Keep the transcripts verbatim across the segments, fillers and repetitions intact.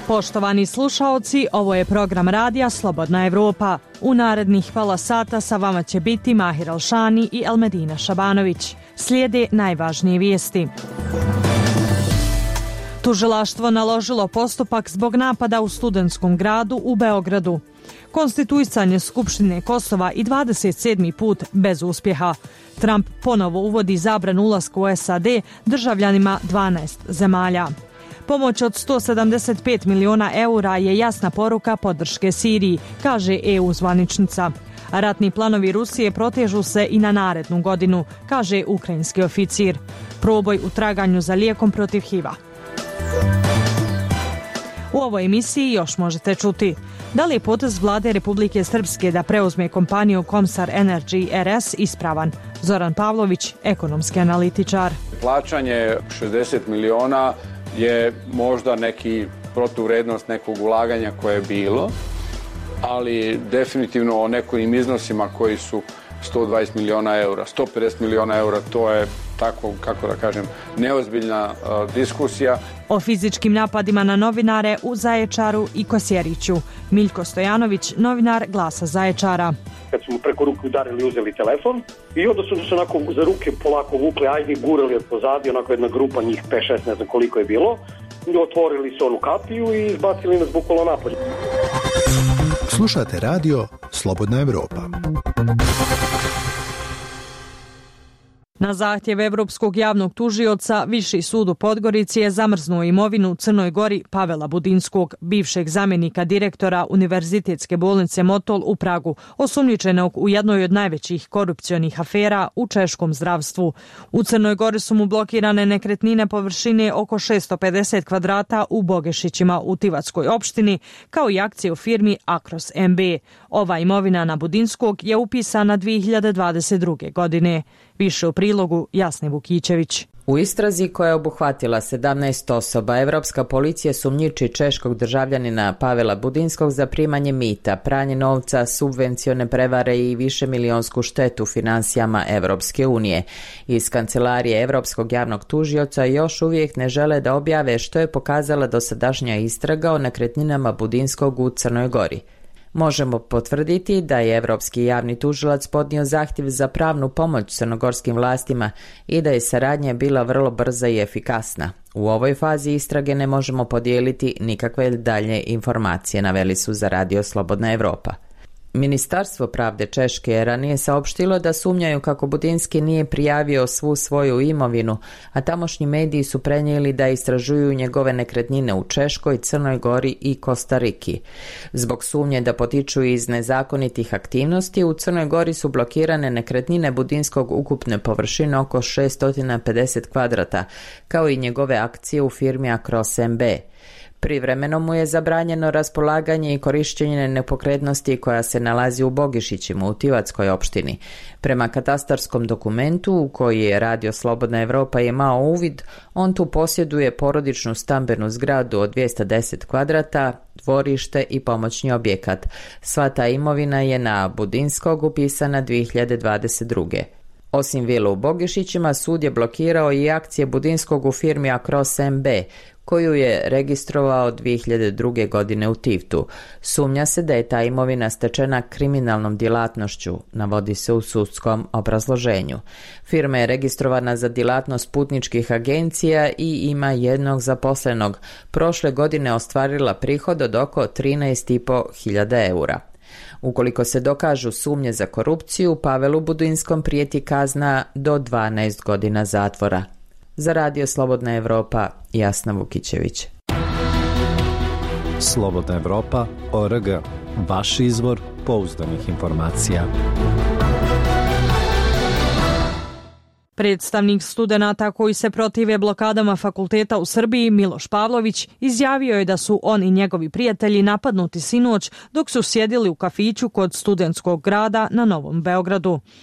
Poštovani slušaoci, ovo je program radija Slobodna Evropa. U narednih pola sata sa vama će biti Mahir Alšani i Elmedina Šabanović. Slijede najvažnije vijesti. Tužilaštvo naložilo postupak zbog napada u studentskom gradu u Beogradu. Konstituisanje Skupštine Kosova i dvadeset sedmi put bez uspjeha. Trump ponovo uvodi zabranu ulaska u S A D državljanima dvanaest zemalja. Pomoć od sto sedamdeset pet miliona eura je jasna poruka podrške Siriji, kaže E U zvaničnica. Ratni planovi Rusije protežu se i na narednu godinu, kaže ukrajinski oficir. Proboj u traganju za lijekom protiv H I V-a. U ovoj emisiji još možete čuti: da li je potez vlade Republike Srpske da preuzme kompaniju Komsar Energy R S ispravan? Zoran Pavlović, ekonomski analitičar. Plaćanje šezdeset miliona je možda neki protuvrednost nekog ulaganja koje je bilo, ali definitivno o nekim iznosima koji su sto dvadeset miliona eura, sto pedeset miliona eura, to je tako, kako da kažem, neozbiljna uh, diskusija. O fizičkim napadima na novinare u Zaječaru i Kosjeriću. Miljko Stojanović, novinar Glasa Zaječara. Kad su mu preko ruke udarili, uzeli telefon i onda su se onako za ruke polako vukli, ajde, gurali od pozadi, onako jedna grupa, njih pet šest, ne znam koliko je bilo, i otvorili su onu kapiju i izbacili nas bukvalno napolje. Slušate radio Slobodna Evropa. Na zahtjev Evropskog javnog tužioca, Viši sud u Podgorici je zamrznuo imovinu u Crnoj Gori Pavela Budinskog, bivšeg zamjenika direktora Univerzitetske bolnice Motol u Pragu, osumnjičenog u jednoj od najvećih korupcionih afera u češkom zdravstvu. U Crnoj Gori su mu blokirane nekretnine površine oko šesto pedeset kvadrata u Bogešićima u Tivatskoj opštini, kao i akcije u firmi Akros M B. Ova imovina na Budinskog je upisana dvije hiljade dvadeset druge. godine. Više u prilogu Jasne Vukićević. U istrazi koja je obuhvatila sedamnaest osoba, Evropska policija sumnjiči češkog državljanina Pavela Budinskog za primanje mita, pranje novca, subvencione prevare i višemilijonsku štetu finansijama Evropske unije. Iz kancelarije Evropskog javnog tužioca još uvijek ne žele da objave što je pokazala dosadašnja istraga o nekretninama Budinskog u Crnoj Gori. Možemo potvrditi da je Evropski javni tužilac podnio zahtjev za pravnu pomoć crnogorskim vlastima i da je saradnja bila vrlo brza i efikasna. U ovoj fazi istrage ne možemo podijeliti nikakve dalje informacije, naveli su za radio Slobodna Evropa. Ministarstvo pravde Češke je ranije saopštilo da sumnjaju kako Budinski nije prijavio svu svoju imovinu, a tamošnji mediji su prenijeli da istražuju njegove nekretnine u Češkoj, Crnoj Gori i Kostariki. Zbog sumnje da potiču iz nezakonitih aktivnosti, u Crnoj Gori su blokirane nekretnine Budinskog ukupne površine oko šesto pedeset kvadrata, kao i njegove akcije u firmi Akros M B. Privremeno mu je zabranjeno raspolaganje i korištenje nepokretnosti koja se nalazi u Bogišićima u Tivatskoj opštini. Prema katastarskom dokumentu u koji je radio Slobodna Evropa imao uvid, on tu posjeduje porodičnu stambenu zgradu od dvjesto deset kvadrata, dvorište i pomoćni objekat. Sva ta imovina je na Budinskog upisana dvije hiljade dvadeset druge. Osim vile u Bogišićima, sud je blokirao i akcije Budinskog u firmi Akros M B, koju je registrovao dvije hiljade druge. godine u Tivtu. Sumnja se da je ta imovina stečena kriminalnom djelatnošću, navodi se u sudskom obrazloženju. Firma je registrovana za djelatnost putničkih agencija i ima jednog zaposlenog. Prošle godine ostvarila prihod od oko trinaest i po hiljada eura. Ukoliko se dokažu sumnje za korupciju, Pavelu Budinskom prijeti kazna do dvanaest godina zatvora. Za radio Slobodna Evropa, Jasna Vukićević. Slobodna Evropa, O R G. Vaš izvor pouzdanih informacija. Predstavnik studenata koji se protive blokadama fakulteta u Srbiji, Miloš Pavlović, izjavio je da su on i njegovi prijatelji napadnuti sinoć dok su sjedili u kafiću kod Studentskog grada na Novom Beogradu.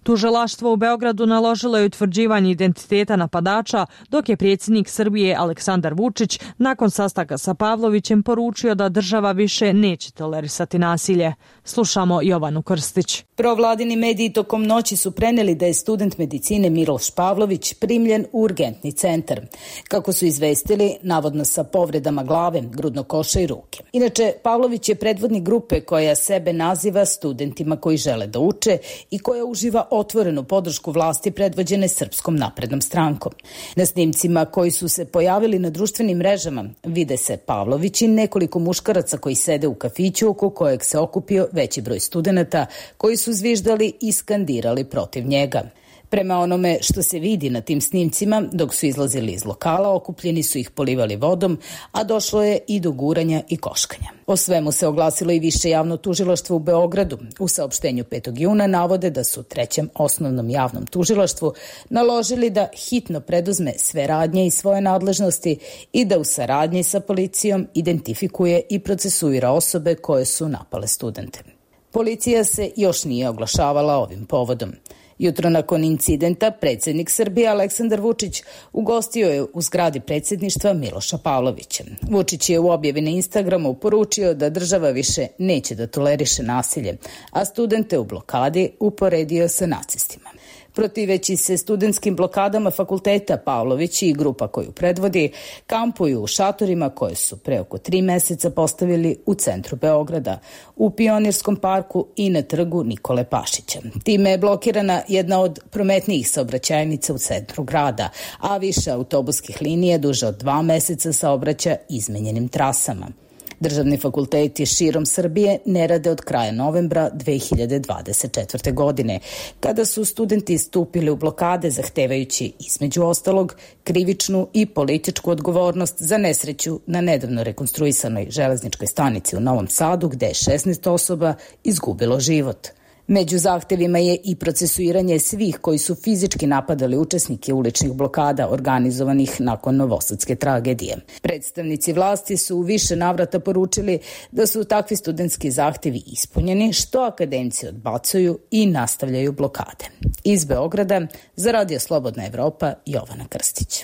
Tužilaštvo u Beogradu naložilo je utvrđivanje identiteta napadača, dok je predsjednik Srbije Aleksandar Vučić nakon sastanka sa Pavlovićem poručio da država više neće tolerisati nasilje. Slušamo Jovanu Krstić. Provladini mediji tokom noći su preneli da je student medicine Miloš Pavlović primljen u urgentni centar. Kako su izvestili, navodno sa povredama glave, grudnog koša i ruke. Inače, Pavlović je predvodnik grupe koja sebe naziva studentima koji žele da uče i koja uživa otvorenu podršku vlasti predvođene Srpskom naprednom strankom. Na snimcima koji su se pojavili na društvenim mrežama vide se Pavlović i nekoliko muškaraca koji sede u kafiću oko kojeg se okupio veći broj studenata koji su zviždali i skandirali protiv njega. Prema onome što se vidi na tim snimcima, dok su izlazili iz lokala, okupljeni su ih polivali vodom, a došlo je i do guranja i koškanja. O svemu se oglasilo i Više javno tužilaštvo u Beogradu. U saopštenju petog juna navode da su Trećem osnovnom javnom tužilaštvu naložili da hitno preduzme sve radnje i svoje nadležnosti i da u saradnji sa policijom identifikuje i procesuira osobe koje su napale studente. Policija se još nije oglašavala ovim povodom. Jutro nakon incidenta predsjednik Srbije Aleksandar Vučić ugostio je u zgradi predsjedništva Miloša Pavlovića. Vučić je u objavi na Instagramu poručio da država više neće da toleriše nasilje, a studente u blokadi uporedio sa nacistima. Protiveći se studentskim blokadama fakulteta, Pavlović i grupa koju predvodi kampuju u šatorima koje su pre oko tri meseca postavili u centru Beograda, u Pionirskom parku i na trgu Nikole Pašića. Time je blokirana jedna od prometnijih saobraćajnica u centru grada, a više autobuskih linija duže od dva meseca saobraća izmenjenim trasama. Državni fakulteti širom Srbije ne rade od kraja novembra dve hiljade dvadeset četvrte. godine, kada su studenti stupili u blokade zahtevajući, između ostalog, krivičnu i političku odgovornost za nesreću na nedavno rekonstruisanoj železničkoj stanici u Novom Sadu, gde je šesnaest osoba izgubilo život. Među zahtevima je i procesuiranje svih koji su fizički napadali učesnike uličnih blokada organizovanih nakon novosadske tragedije. Predstavnici vlasti su u više navrata poručili da su takvi studentski zahtevi ispunjeni, što akademci odbacuju i nastavljaju blokade. Iz Beograda za Radio Slobodna Evropa, Jovana Krstić.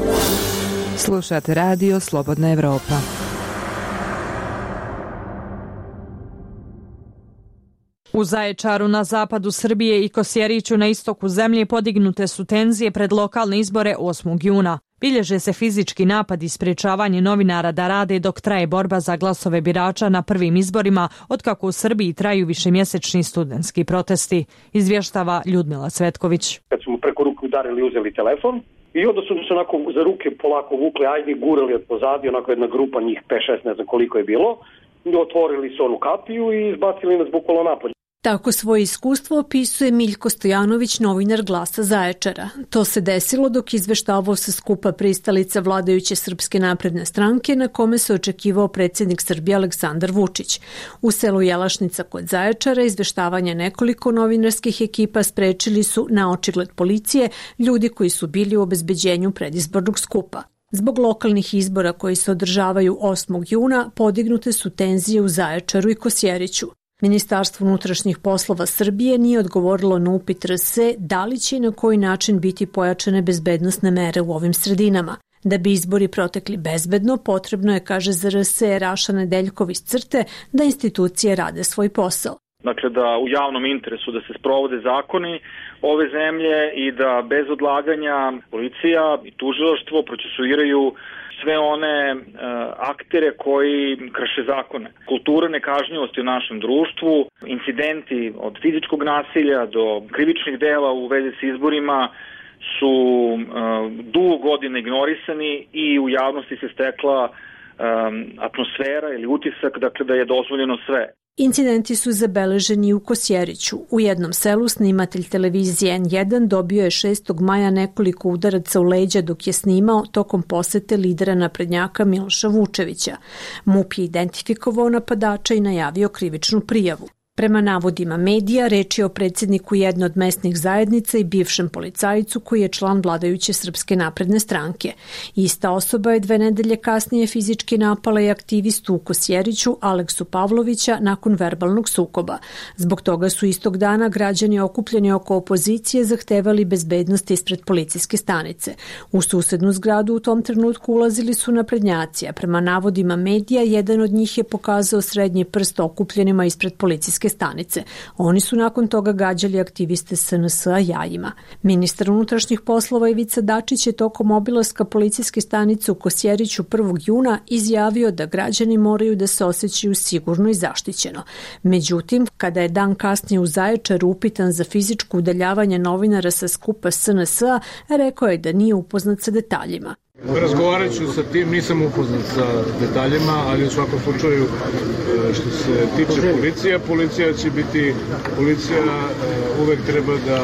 Slušate Radio Slobodna Evropa. U Zaječaru na zapadu Srbije i Kosjeriću na istoku zemlje podignute su tenzije pred lokalne izbore osmog juna. Bilježe se fizički napad i sprečavanje novinara da rade dok traje borba za glasove birača na prvim izborima, otkako u Srbiji traju višemjesečni studentski protesti, izvještava Ljudmila Cvetković. Kad su mu preko ruke udarili, uzeli telefon i onda su se onako za ruke polako vukli, ajde gurali od pozadi, onako jedna grupa njih pet šest, ne znam koliko je bilo, i otvorili su onu kapiju i izbacili nas bukvalno napolje. Tako svoje iskustvo opisuje Miljko Stojanović, novinar Glasa Zaječara. To se desilo dok izveštavao sa skupa pristalica vladajuće Srpske napredne stranke na kome se očekivao predsjednik Srbije Aleksandar Vučić. U selu Jelašnica kod Zaječara izveštavanje nekoliko novinarskih ekipa sprečili su na očigled policije ljudi koji su bili u obezbeđenju predizbornog skupa. Zbog lokalnih izbora koji se održavaju osmog juna podignute su tenzije u Zaječaru i Kosjeriću. Ministarstvo unutrašnjih poslova Srbije nije odgovorilo na upit R S da li će i na koji način biti pojačane bezbednosne mere u ovim sredinama. Da bi izbori protekli bezbedno, potrebno je, kaže za R S Raša Nedeljkov iz Crte, da institucije rade svoj posao. Dakle, da u javnom interesu da se sprovode zakoni ove zemlje i da bez odlaganja policija i tužilaštvo procesuiraju sve one e, aktere koji krše zakone. Kultura nekažnjivosti u našem društvu, incidenti od fizičkog nasilja do krivičnih dela u vezi s izborima su e, dugo godina ignorisani i u javnosti se stekla e, atmosfera ili utisak, dakle, da je dozvoljeno sve. Incidenti su zabeleženi u Kosjeriću. U jednom selu snimatelj televizije N jedan dobio je šestog maja nekoliko udaraca u leđa dok je snimao tokom posete lidera naprednjaka Miloša Vučevića. M U P je identifikovao napadača i najavio krivičnu prijavu. Prema navodima medija, reč je o predsjedniku jedne od mesnih zajednica i bivšem policajcu koji je član vladajuće Srpske napredne stranke. Ista osoba je dve nedelje kasnije fizički napala i aktivistu u Kosjeriću Aleksu Pavlovića nakon verbalnog sukoba. Zbog toga su istog dana građani okupljeni oko opozicije zahtevali bezbednost ispred policijske stanice. U susednu zgradu u tom trenutku ulazili su naprednjaci, a prema navodima medija jedan od njih je pokazao srednji prst okupljenima ispred policijske stanice. Oni su nakon toga gađali aktiviste S N S-a jajima. Ministar unutrašnjih poslova Ivica Dačić je tokom obilaska policijske stanice u Kosjeriću prvog juna izjavio da građani moraju da se osjećaju sigurno i zaštićeno. Međutim, kada je dan kasnije u Zaječaru upitan za fizičko udaljavanje novinara sa skupa S N S-a, rekao je da nije upoznat sa detaljima. Razgovarat ću sa tim, nisam upoznat sa detaljima, ali u svakom slučaju što se tiče policija, policija će biti, policija uvek treba da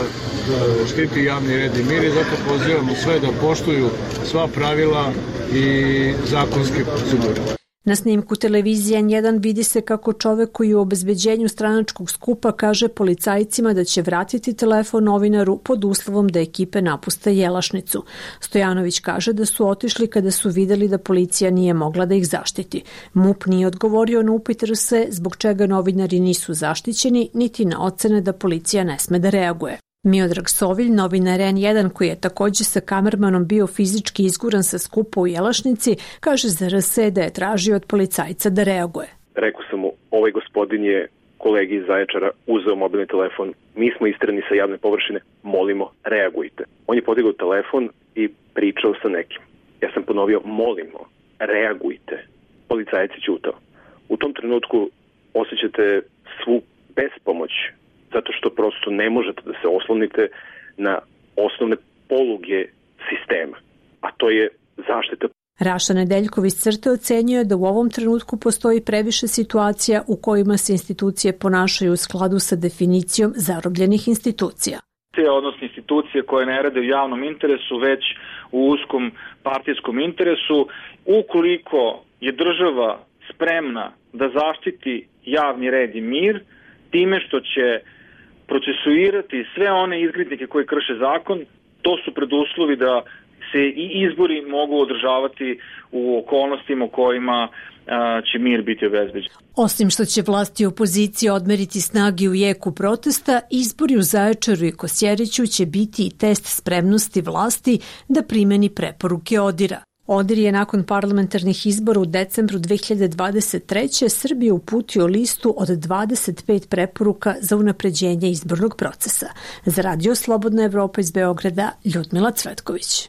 štiti javni red i mir i zato pozivamo sve da poštuju sva pravila i zakonske procedure. Na snimku televizije N jedan vidi se kako čovek koji u obezbeđenju stranačkog skupa kaže policajcima da će vratiti telefon novinaru pod uslovom da ekipe napuste Jelašnicu. Stojanović kaže da su otišli kada su videli da policija nije mogla da ih zaštiti. M U P nije odgovorio na upit R S zbog čega novinari nisu zaštićeni, niti na ocene da policija ne sme da reaguje. Miodrag Sovilj, novinar N jedan koji je također sa kamermanom bio fizički izguran sa skupa u Jelašnici, kaže za R S da je tražio od policajca da reaguje. Rekao sam mu, ovaj gospodin je kolegi iz Zaječara uzeo mobilni telefon, mi smo istrani sa javne površine, molimo, reagujte. On je podigao telefon i pričao sa nekim. Ja sam ponovio, molimo, reagujte. Policajac je ćutao. U tom trenutku osjećate svu bespomoć, zato što prosto ne možete da se oslonite na osnovne poluge sistema, a to je zaštita. Raša Nedeljkov iz Crte ocenjuje da u ovom trenutku postoji previše situacija u kojima se institucije ponašaju u skladu sa definicijom zarobljenih institucija. Odnosno institucije koje ne rade u javnom interesu, već u uskom partijskom interesu. Ukoliko je država spremna da zaštiti javni red i mir, time što će procesuirati sve one izgrednike koji krše zakon, to su preduslovi da se i izbori mogu održavati u okolnostima u kojima a, će mir biti obezbeđen. Osim što će vlasti i opozicija odmeriti snagi u jeku protesta, izbori u Zaječaru i Kosjeriću će biti i test spremnosti vlasti da primeni preporuke ODIR-a. ODIR je nakon parlamentarnih izbora u decembru dve hiljade dvadeset treće. Srbiji uputio listu od dvadeset pet preporuka za unapređenje izbornog procesa. Za Radio Slobodna Evropa iz Beograda, Ljudmila Cvetković.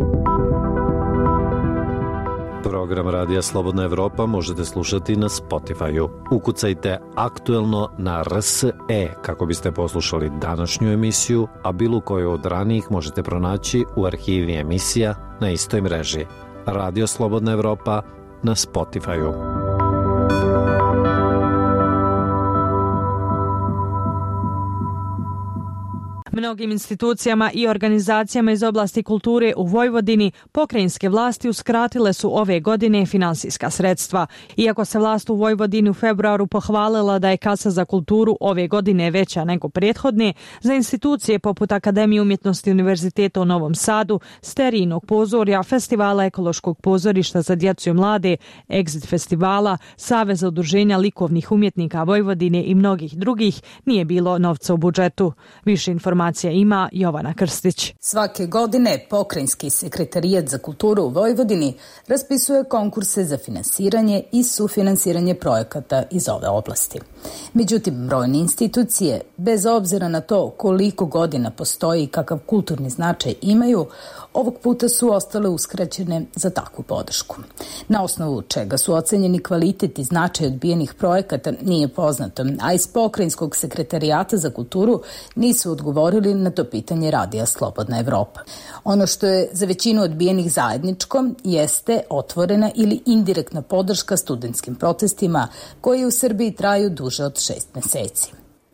Program Radija Slobodna Evropa možete slušati na Spotify-u. Ukucajte aktuelno na R S E kako biste poslušali današnju emisiju, a bilo koju od ranijih možete pronaći u arhivi emisija na istoj mreži. Radio Slobodna Evropa na Spotify-u. Mnogim institucijama i organizacijama iz oblasti kulture u Vojvodini pokrajinske vlasti uskratile su ove godine finansijska sredstva. Iako se vlast u Vojvodini u februaru pohvalila da je kasa za kulturu ove godine veća nego prethodne, za institucije poput Akademije umjetnosti Univerziteta u Novom Sadu, Sterijnog pozorja, Festivala ekološkog pozorišta za djecu i mlade, Exit festivala, Saveza udruženja likovnih umjetnika Vojvodine i mnogih drugih, nije bilo novca u budžetu. Više informacija ima Jovana Krstić. Svake godine Pokrajinski sekretarijat za kulturu u Vojvodini raspisuje konkurse za finansiranje i sufinansiranje projekata iz ove oblasti. Međutim, brojne institucije, bez obzira na to koliko godina postoji i kakav kulturni značaj imaju, ovog puta su ostale uskraćene za takvu podršku. Na osnovu čega su ocenjeni kvalitet i značaj odbijenih projekata nije poznato, a iz Pokrajinskog sekretarijata za kulturu nisu odgovorili na to pitanje Radija Slobodna Evropa. Ono što je za većinu odbijenih zajedničko jeste otvorena ili indirektna podrška studentskim protestima koji u Srbiji traju duže od šest meseci.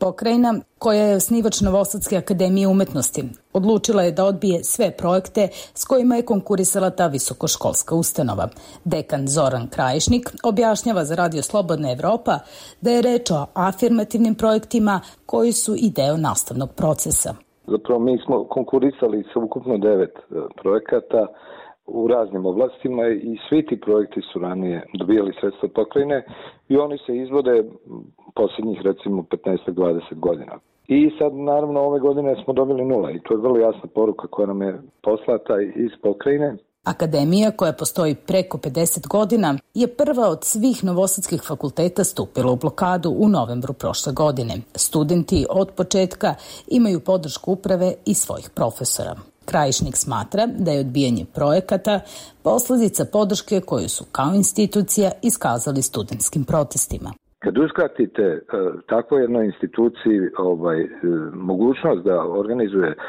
Pokrajina, koja je osnivač Novosadske akademije umetnosti, odlučila je da odbije sve projekte s kojima je konkurisala ta visokoškolska ustanova. Dekan Zoran Krajišnik objašnjava za Radio Slobodna Evropa da je reč o afirmativnim projektima koji su i deo nastavnog procesa. Zapravo mi smo konkurisali sa ukupno devet projekata u raznim oblastima i svi ti projekti su ranije dobijali sredstva pokrajine i oni se izvode posljednjih recimo petnaest do dvadeset godina. I sad naravno ove godine smo dobili nula i to je vrlo jasna poruka koja nam je poslata iz pokrajine. Akademija, koja postoji preko pedeset godina, je prva od svih novosadskih fakulteta stupila u blokadu u novembru prošle godine. Studenti od početka imaju podršku uprave i svojih profesora. Krajišnik smatra da je odbijanje projekata posledica podrške koju su kao institucija iskazali studentskim protestima. Kad uskratite e, takvo jednoj instituciji ovaj, e, mogućnost da organizuje e,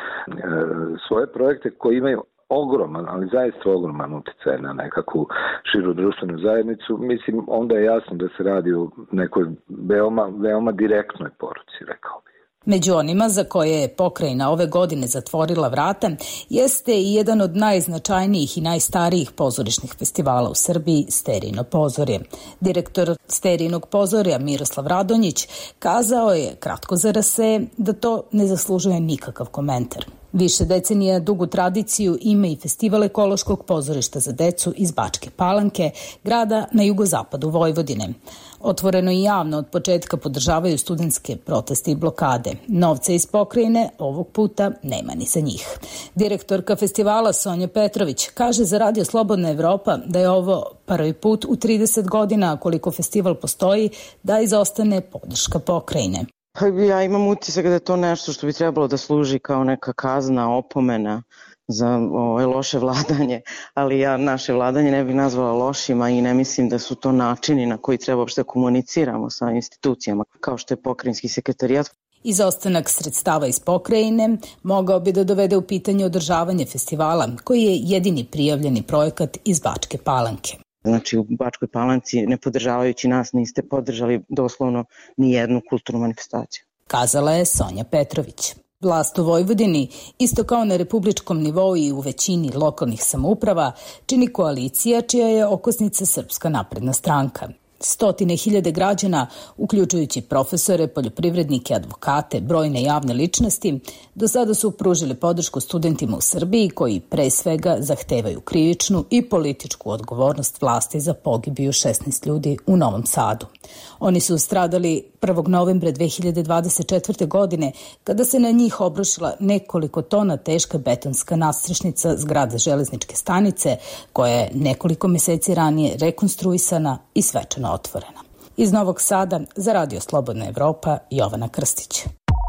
svoje projekte koji imaju ogroman, ali zaista ogroman utjecaj na nekakvu širu društvenu zajednicu, mislim onda je jasno da se radi o nekoj veoma, veoma direktnoj poruci, rekao bih. Među onima za koje je pokrajina ove godine zatvorila vrata jeste i jedan od najznačajnijih i najstarijih pozorišnih festivala u Srbiji, Sterijino pozorje. Direktor Sterijinog pozorja Miroslav Radonjić kazao je kratko za R S E da to ne zaslužuje nikakav komentar. Više decenija dugu tradiciju ima i Festival ekološkog pozorišta za decu iz Bačke Palanke, grada na jugozapadu Vojvodine. Otvoreno i javno od početka podržavaju studentske proteste i blokade. Novca iz pokrajine ovog puta nema ni za njih. Direktorka festivala Sonja Petrović kaže za Radio Slobodna Evropa da je ovo prvi put u trideset godina koliko festival postoji da izostane podrška pokrajine. Ja imam utisak da je to nešto što bi trebalo da služi kao neka kazna, opomena za ovo, loše vladanje, ali ja naše vladanje ne bih nazvala lošima i ne mislim da su to načini na koji treba uopšte komuniciramo sa institucijama kao što je pokrajinski sekretarijat. Izostanak sredstava iz pokrajine mogao bi da dovede u pitanje održavanje festivala, koji je jedini prijavljeni projekat iz Bačke Palanke. Znači u Bačkoj Palanci, ne podržavajući nas, niste podržali doslovno ni jednu kulturnu manifestaciju. Kazala je Sonja Petrović. Vlast u Vojvodini, isto kao na republičkom nivou i u većini lokalnih samouprava, čini koalicija čija je okosnica Srpska napredna stranka. Stotine hiljade građana, uključujući profesore, poljoprivrednike, advokate, brojne javne ličnosti, do sada su pružili podršku studentima u Srbiji koji pre svega zahtevaju krivičnu i političku odgovornost vlasti za pogibiju šesnaest ljudi u Novom Sadu. Oni su stradali prvog novembra dve hiljade dvadeset četvrte. godine kada se na njih obrušila nekoliko tona teška betonska nadstrešnica zgrade železničke stanice koja je nekoliko meseci ranije rekonstruisana i svečano otvorena. Iz Novog Sada za Radio Slobodna Evropa, Jovana Krstić.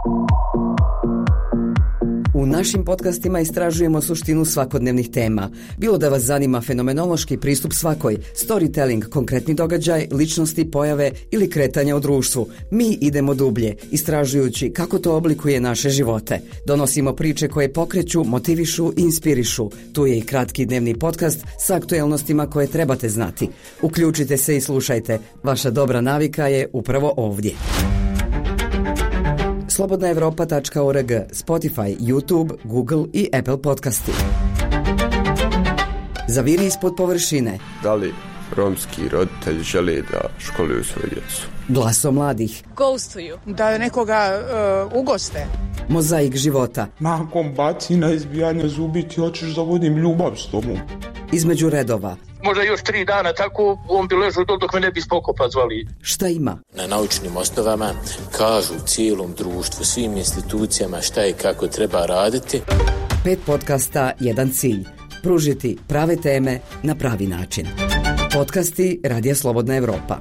U našim podcastima istražujemo suštinu svakodnevnih tema. Bilo da vas zanima fenomenološki pristup svakoj, storytelling, konkretni događaj, ličnosti, pojave ili kretanja u društvu. Mi idemo dublje, istražujući kako to oblikuje naše živote. Donosimo priče koje pokreću, motivišu i inspirišu. Tu je i kratki dnevni podcast sa aktuelnostima koje trebate znati. Uključite se i slušajte. Vaša dobra navika je upravo ovdje. slobodna evropa tačka org, Spotify, YouTube, Google i Apple podcasti. Zaviri ispod površine. Da li romski roditelji žele da školuju svoju djecu? Glaso mladih. Ghostuju. Da nekoga uh, ugoste. Mozaik života. Nakon bacina, izbijanja zubi ti hoćeš da vodim ljubav s tobom. Između redova. Možda još tri dana tako on bi ležao dok me ne bi spokopa zvali. Šta ima? Na naučnim osnovama kažu cijelom društvu, svim institucijama šta i kako treba raditi. Pet podcasta, jedan cilj. Pružiti prave teme na pravi način. Podcasti Radija Slobodna Evropa.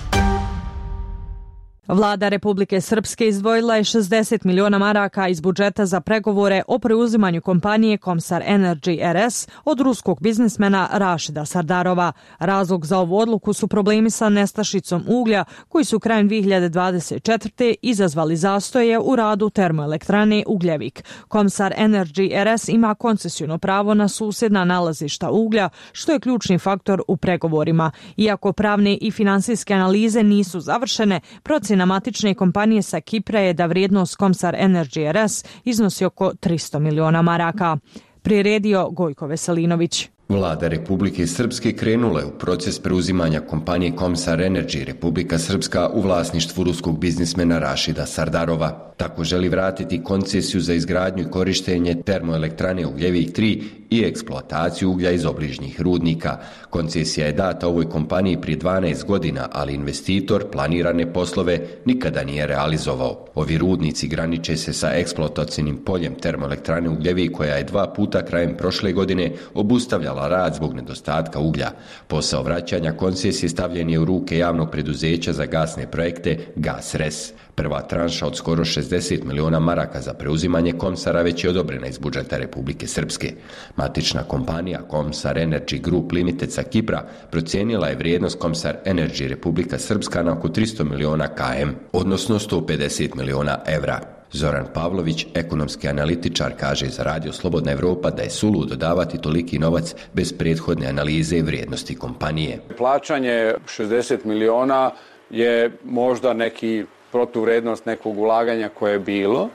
Vlada Republike Srpske izdvojila je šezdeset miliona maraka iz budžeta za pregovore o preuzimanju kompanije Komsar Energy R S od ruskog biznismena Rašida Sardarova. Razlog za ovu odluku su problemi sa nestašicom uglja koji su krajem dve hiljade dvadeset četvrte. izazvali zastoje u radu termoelektrane Ugljevik. Komsar Energy R S ima koncesijno pravo na susjedna nalazišta uglja, što je ključni faktor u pregovorima. Iako pravne i finansijske analize nisu završene, procjena Procjena matične kompanije sa Kipra je da vrijednost Komsar Energy R S iznosi oko tristo miliona maraka. Priredio Gojko Veselinović. Vlada Republike Srpske krenula je u proces preuzimanja kompanije Komsar Energy Republika Srpska u vlasništvu ruskog biznismena Rašida Sardarova. Tako želi vratiti koncesiju za izgradnju i korištenje termoelektrane Ugljevik tri i eksploataciju uglja iz obližnjih rudnika. Koncesija je data ovoj kompaniji prije dvanaest godina, ali investitor planirane poslove nikada nije realizovao. Ovi rudnici graniče se sa eksploatacijnim poljem termoelektrane Ugljevik koja je dva puta krajem prošle godine obustavljala rad zbog nedostatka uglja. Posao vraćanja koncesije stavljen je u ruke javnog preduzeća za gasne projekte GasRes. Prva tranša od skoro šezdeset miliona maraka za preuzimanje Komsara već je odobrena iz budžeta Republike Srpske. Matična kompanija Komsar Energy Group Limited sa Kipra procijenila je vrijednost Komsar Energy Republika Srpska na oko tristo miliona km, odnosno sto pedeset miliona evra. Zoran Pavlović, ekonomski analitičar, kaže za Radio Slobodna Evropa da je suludo davati toliki novac bez prethodne analize vrijednosti kompanije. Plaćanje šezdeset miliona je možda neki protuvrednost nekog ulaganja koje je bilo,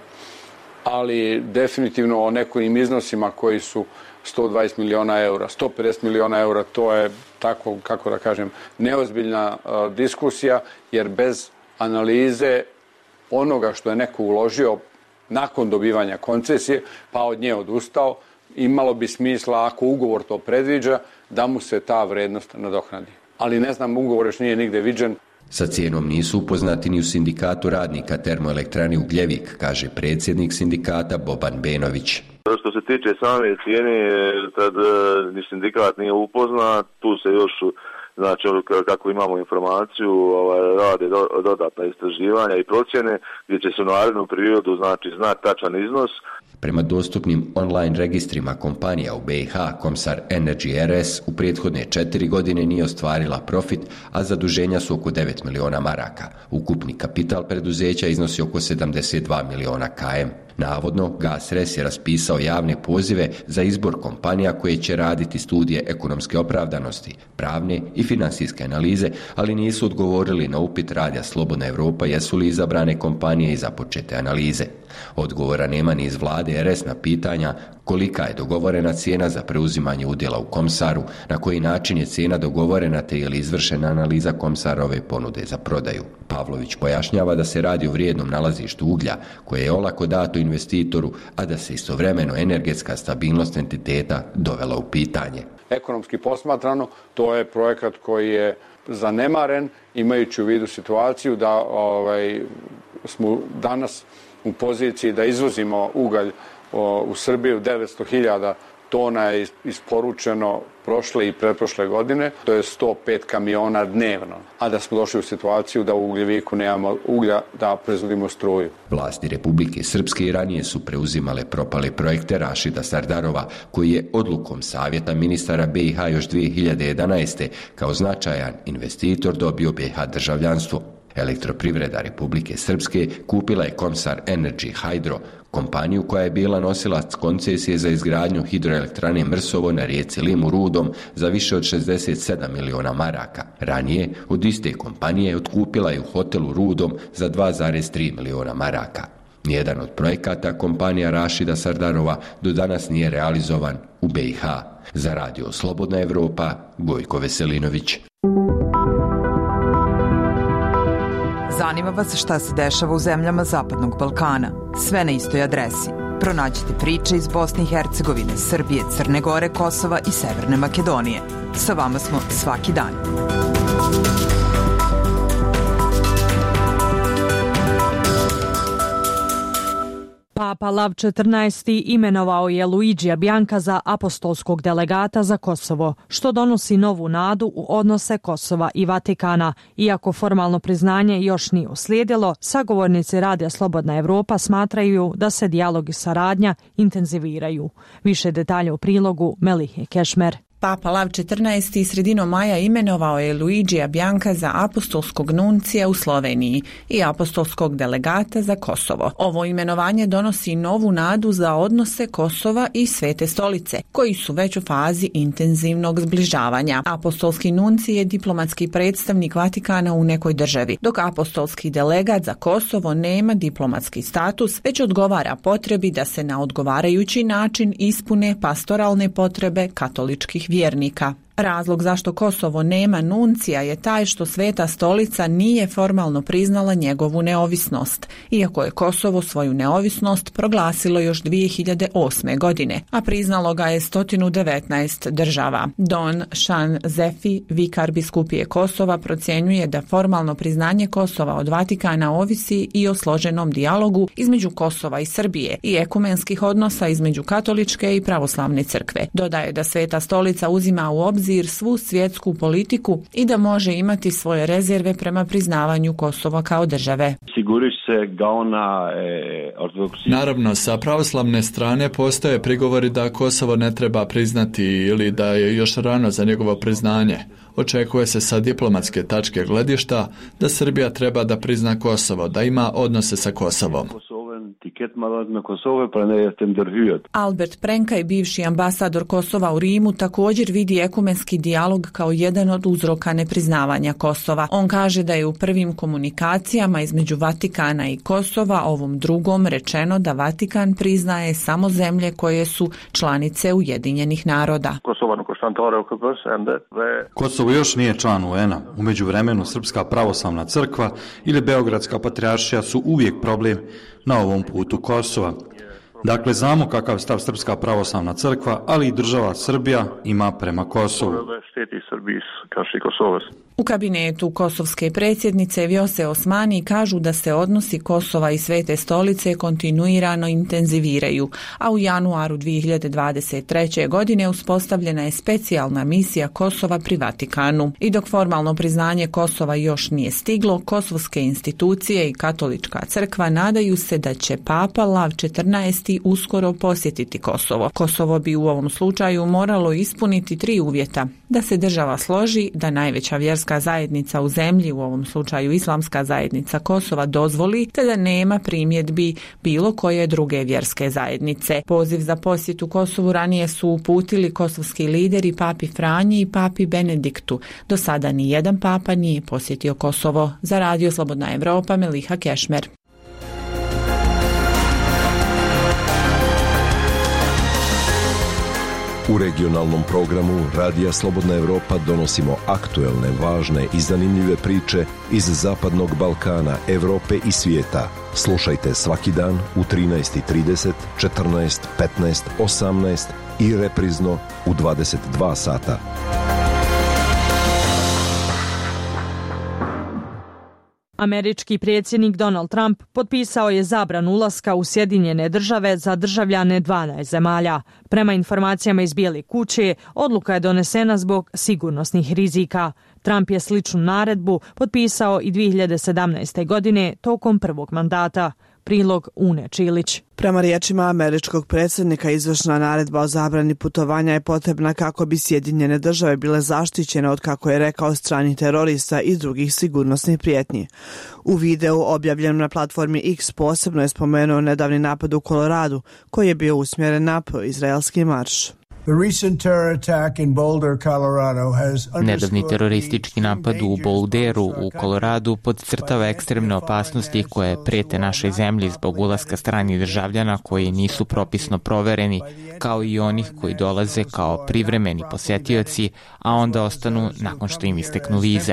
ali definitivno o nekim iznosima koji su sto dvadeset miliona eura, sto pedeset miliona eura, to je tako, kako da kažem, neozbiljna uh, diskusija, jer bez analize onoga što je neko uložio nakon dobivanja koncesije, pa od nje odustao, imalo bi smisla, ako ugovor to predviđa, da mu se ta vrednost nadoknadi. Ali ne znam, ugovor još nije nigde viđen. Sa cijenom nisu upoznati ni u sindikatu radnika termoelektrane Ugljevik, kaže predsjednik sindikata Boban Benović. Što se tiče same cijene, tad ni sindikat nije upoznat, tu se još, znači kako imamo informaciju, rade dodatna istraživanja i procjene gdje će se u narednom periodu znači znati tačan iznos. Prema dostupnim online registrima kompanija u B i H, Komsar Energy R S u prethodne četiri godine nije ostvarila profit, a zaduženja su oko devet miliona maraka. Ukupni kapital preduzeća iznosi oko sedamdeset dva miliona km. Navodno, GasRes je raspisao javne pozive za izbor kompanija koje će raditi studije ekonomske opravdanosti, pravne i finansijske analize, ali nisu odgovorili na upit Radija Slobodna Evropa jesu li izabrane kompanije i započete analize. Odgovora nema ni iz vlade R S na pitanja kolika je dogovorena cijena za preuzimanje udjela u Komsaru, na koji način je cijena dogovorena te je li izvršena analiza Komsarove ponude za prodaju. Pavlović pojašnjava da se radi o vrijednom nalazištu uglja koje je olako dato investitoru, a da se istovremeno energetska stabilnost entiteta dovela u pitanje. Ekonomski posmatrano, to je projekat koji je zanemaren, imajući u vidu situaciju da ovaj, smo danas u poziciji da izvozimo ugalj o, u Srbiju. Devetsto hiljada tona je isporučeno prošle i pretprošle godine, to je sto pet kamiona dnevno, a da smo došli u situaciju da u Ugljeviku nemamo uglja da proizvodimo struju. Vlasti Republike Srpske i ranije su preuzimale propale projekte Rašida Sardarova, koji je odlukom Savjeta ministara B i H još dvije hiljade jedanaeste kao značajan investitor dobio B i H državljanstvo. Elektroprivreda Republike Srpske kupila je Komsar Energy Hydro, kompaniju koja je bila nosilac koncesije za izgradnju hidroelektrane Mrsovo na rijeci Limu Rudom za više od šezdeset sedam miliona maraka. Ranije od iste kompanije otkupila je u hotelu Rudom za dva zarez tri miliona maraka. Nijedan od projekata kompanija Rašida Sardarova do danas nije realizovan u B i H. Za Radio Slobodna Evropa, Gojko Veselinović. Zanima vas šta se dešava u zemljama Zapadnog Balkana? Sve na istoj adresi. Pronađite priče iz Bosne i Hercegovine, Srbije, Crne Gore, Kosova i Severne Makedonije. Sa vama smo svaki dan. Papa Lav četrnaesti imenovao je Luigija Bianca za apostolskog delegata za Kosovo, što donosi novu nadu u odnose Kosova i Vatikana. Iako formalno priznanje još nije uslijedilo, sagovornici Radija Slobodna Evropa smatraju da se dijalog i saradnja intenziviraju. Više detalja u prilogu Melihe Kešmer. Papa Lav četrnaesti sredinom maja imenovao je Luigija Bianca za apostolskog nuncija u Sloveniji i apostolskog delegata za Kosovo. Ovo imenovanje donosi novu nadu za odnose Kosova i Svete stolice, koji su već u fazi intenzivnog zbližavanja. Apostolski nunci je diplomatski predstavnik Vatikana u nekoj državi, dok apostolski delegat za Kosovo nema diplomatski status, već odgovara potrebi da se na odgovarajući način ispune pastoralne potrebe katoličkih vjernika. Razlog zašto Kosovo nema nuncija je taj što Sveta stolica nije formalno priznala njegovu neovisnost, iako je Kosovo svoju neovisnost proglasilo još dvije hiljade osme. godine, a priznalo ga je sto devetnaest država. Don Shan Zefi, vikar biskupije Kosova, procjenjuje da formalno priznanje Kosova od Vatikana ovisi i o složenom dijalogu između Kosova i Srbije i ekumenskih odnosa između katoličke i pravoslavne crkve. Dodaje da Sveta stolica uzima u obzir svu svjetsku politiku i da može imati svoje rezerve prema priznavanju Kosova kao države. Naravno, sa pravoslavne strane postoje prigovori da Kosovo ne treba priznati ili da je još rano za njegovo priznanje. Očekuje se sa diplomatske tačke gledišta da Srbija treba da prizna Kosovo, da ima odnose sa Kosovom. Albert Prenkaj, bivši ambasador Kosova u Rimu, također vidi ekumenski dijalog kao jedan od uzroka nepriznavanja Kosova. On kaže da je u prvim komunikacijama između Vatikana i Kosova ovom drugom rečeno da Vatikan priznaje samo zemlje koje su članice Ujedinjenih naroda. Kosovo još nije član U N-a. U međuvremenu Srpska pravoslavna crkva ili Beogradska patrijaršija su uvijek problem na ovom putu Kosova. Dakle, znamo kakav stav Srpska pravoslavna crkva, ali i država Srbija ima prema Kosovu. U kabinetu kosovske predsjednice Vjose Osmani kažu da se odnosi Kosova i Svete stolice kontinuirano intenziviraju, a u januaru dvije hiljade dvadeset treće. godine uspostavljena je specijalna misija Kosova pri Vatikanu. I dok formalno priznanje Kosova još nije stiglo, kosovske institucije i katolička crkva nadaju se da će Papa Lav četrnaesti uskoro posjetiti Kosovo. Kosovo bi u ovom slučaju moralo ispuniti tri uvjeta: da se država složi, da najveća vjerska zajednica u zemlji, u ovom slučaju Islamska zajednica Kosova, dozvoli, te da nema primjedbi bilo koje druge vjerske zajednice. Poziv za posjetu Kosovu ranije su uputili kosovski lideri Papi Franji i Papi Benediktu. Do sada ni jedan papa nije posjetio Kosovo. Za Radio Slobodna Evropa, Meliha Kešmer. U regionalnom programu Radija Slobodna Evropa donosimo aktuelne, važne i zanimljive priče iz Zapadnog Balkana, Evrope i svijeta. Slušajte svaki dan u trinaest i trideset, četrnaest, petnaest, osamnaest i reprizno u dvadeset dva sata. Američki predsjednik Donald Trump potpisao je zabranu ulaska u Sjedinjene države za državljane dvanaest zemalja. Prema informacijama iz Bijele kuće, odluka je donesena zbog sigurnosnih rizika. Trump je sličnu naredbu potpisao i dvije hiljade sedamnaeste. godine tokom prvog mandata. Prilog Une Čilić. Prema riječima američkog predsjednika, izvršna naredba o zabrani putovanja je potrebna kako bi Sjedinjene države bile zaštićene od, kako je rekao, stranih terorista i drugih sigurnosnih prijetnji. U videu objavljenom na platformi X posebno je spomenuo nedavni napad u Koloradu, koji je bio usmjeren na pro-izraelski marš. Nedavni teroristički napad u Boulderu u Koloradu podcrtava ekstremne opasnosti koje prijete našoj zemlji zbog ulaska stranih državljana koji nisu propisno provereni, kao i onih koji dolaze kao privremeni posjetioci, a onda ostanu nakon što im isteknu vize.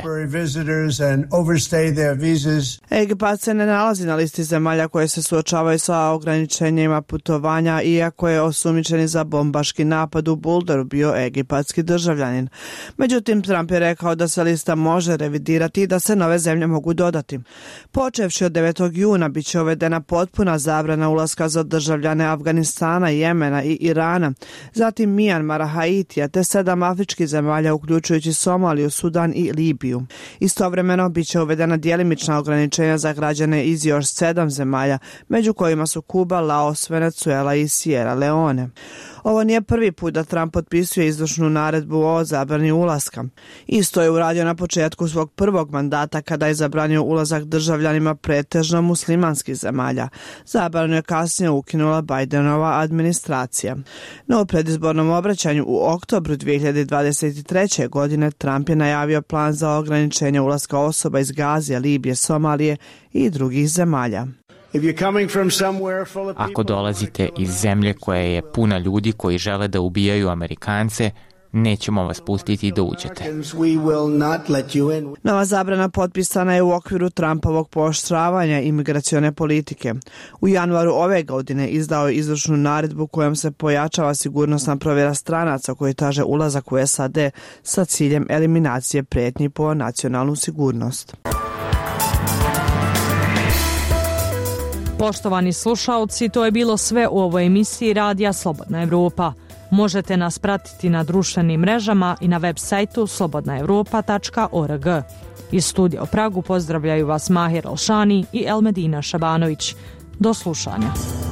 Egipat se ne nalazi na listi zemalja koje se suočavaju sa ograničenjima putovanja, iako je osumnjičeni za bombaški napad u Boulderu bio egipatski državljanin. Međutim, Trump je rekao da se lista može revidirati i da se nove zemlje mogu dodati. Počevši od devetog juna bit će uvedena potpuna zabrana ulaska za državljane Afganistana, Jemena i Irana, zatim Mijanmara, Haitija te sedam afričkih zemalja uključujući Somaliju, Sudan i Libiju. Istovremeno bit će uvedena djelimična ograničenja za građane iz još sedam zemalja, među kojima su Kuba, Laos, Venezuela i Sierra Leone. Ovo nije prvi put da Trump potpisuje izvršnu naredbu o zabrani ulaska. Isto je uradio na početku svog prvog mandata kada je zabranio ulazak državljanima pretežno muslimanskih zemalja. Zabranu je kasnije ukinula Bidenova administracija. No u predizbornom obraćanju u oktobru dvije hiljade dvadeset treće. godine Trump je najavio plan za ograničenje ulaska osoba iz Gazije, Libije, Somalije i drugih zemalja. Ako dolazite iz zemlje koja je puna ljudi koji žele da ubijaju Amerikance, nećemo vas pustiti da uđete. Nova zabrana potpisana je u okviru Trumpovog pooštravanja imigracione politike. U januaru ove godine izdao je izvršnu naredbu kojom se pojačava sigurnosna provjera stranaca koji traže ulazak u S A D sa ciljem eliminacije pretnji po nacionalnu sigurnost. Poštovani slušaoci, to je bilo sve u ovoj emisiji Radija Slobodna Evropa. Možete nas pratiti na društvenim mrežama i na web sajtu slobodna evropa tačka org. Iz studija u Pragu pozdravljaju vas Mahir Alšani i Elmedina Šabanović. Do slušanja.